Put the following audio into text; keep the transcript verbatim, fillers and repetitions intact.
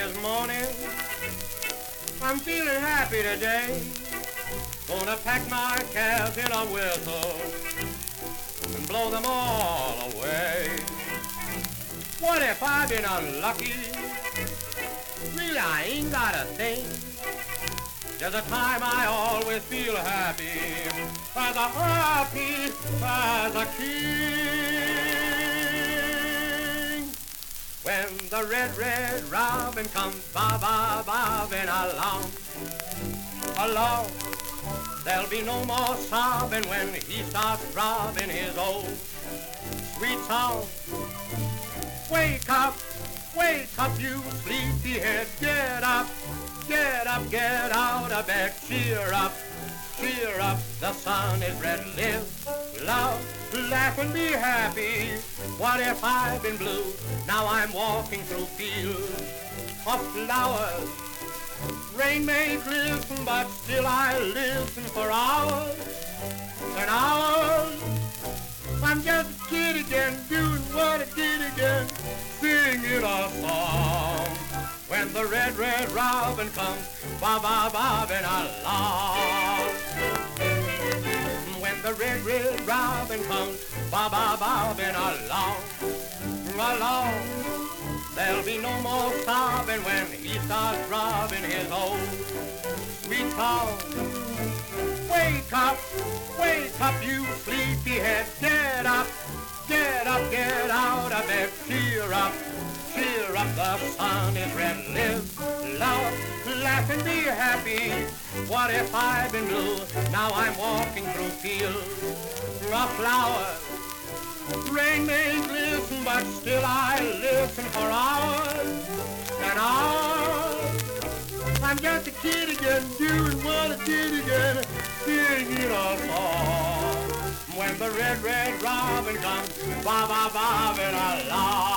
this morning. I'm feeling happy today. Gonna pack my cares in a whistle and blow them all away. What if I've been unlucky? Really, I ain't got a thing. There's a time I always feel happy, as a happy as a king. When the red, red robin comes bob-bob-bobbing along, along, there'll be no more sobbing when he starts throbbing his old sweet song. Wake up, wake up, you sleepyhead, get up, get up, get out of bed, cheer up, cheer up, the sun is red, live, love, laugh and be happy. What if I've been blue? Now I'm walking through fields of flowers. Rain may glisten, but still I listen for hours and hours. I'm just a kid again, doing what I did again, singing a song. When the red, red robin comes bob-bob-bobbing along. When the red, red robin comes bob-bob-bobbing along, along, there'll be no more sobbing when he starts throbbing his old sweet song. Wake up, wake up, you sleepyhead, get up, get up, get out of bed, cheer up, cheer up, the sun is red, live, love, laugh and be happy. What if I've been blue? Now I'm walking through fields of flowers. Rain may glisten, but still I listen for hours and hours. I'm just a kid again, doing what I did again, singing a song. When the red, red robin comes bob-bob-bobbing along.